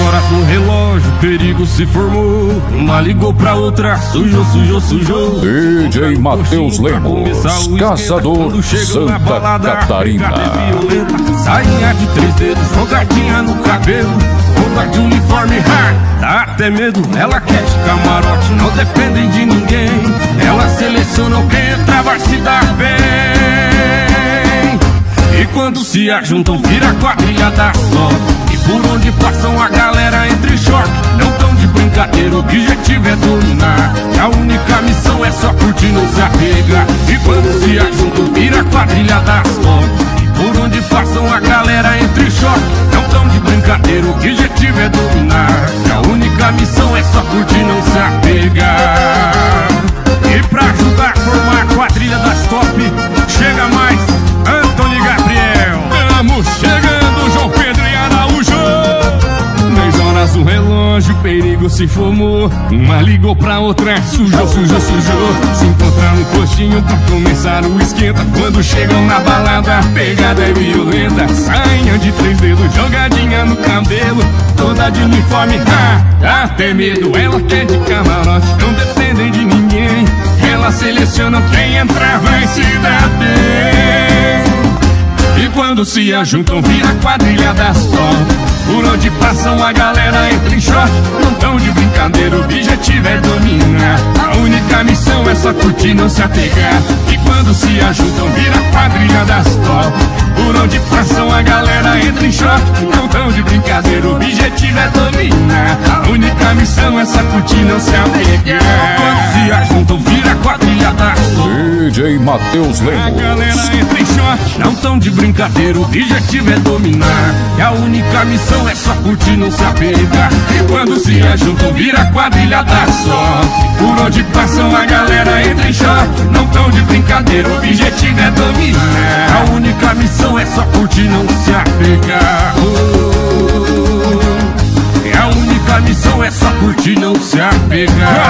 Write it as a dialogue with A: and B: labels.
A: horas no relógio, perigo se formou. Uma ligou pra outra, sujou.
B: DJ Matheus Lemos, Caçador, Santa Catarina.
A: Sainha de 3 dedos, jogadinha no cabelo, roupa de uniforme, dá até medo. Ela quer de camarote, não dependem de ninguém. Ela seleciona quem entra, vai se dar bem. E quando se ajuntam, vira a quadrilha da sorte. E por onde passam a galera entra em choque. Não tão de brincadeira, o objetivo é dominar. E a única missão é só curtir, não se apegar. E quando se ajuntam, vira a quadrilha da sorte. E por onde passam a galera entra em choque. Não tão de brincadeira, o objetivo é dominar. E a única missão é só curtir, não se apegar. E pra ajudar a formar a quadrilha das top, chega mais Antônio Gabriel.
C: Estamos chegando, João Pedro e Araújo. 10 horas do relógio, perigo se formou. Uma ligou pra outra, sujou. Se encontrar no postinho pra começar o esquenta. Quando chegam na balada, a pegada é violenta. Sainha de 3 dedos, jogadinha no cabelo, toda de uniforme, dá até medo. Ela quer de camarote, não dependem de ninguém. Ela seleciona quem entrar, vai se dar bem. E quando se ajuntam, vira a quadrilha das top. Por onde passam a galera entra em choque. Não tão de brincadeira, o objetivo é dominar. A única missão é só curtir, não se apegar. E quando se ajuntam, vira a quadrilha das top. Por onde passam a galera entra em choque. Não tão de brincadeira, o objetivo é dominar. A única missão é só curtir, não se apegar.
A: Quando se ajuntam, vira a quadrilha das top.
B: DJ Matheus Lemos.
C: A galera entra em choque.
A: Não tão de brincadeira, o objetivo é dominar. E a única missão é só curtir, não se apegar.
C: E quando se ajuntam, vira a quadrilha da sorte. Por onde passam a galera entra em choque. Não tão de brincadeira, o objetivo é dominar.
A: A única missão é só curtir, não se apegar. E a única missão é só curtir, não se apegar.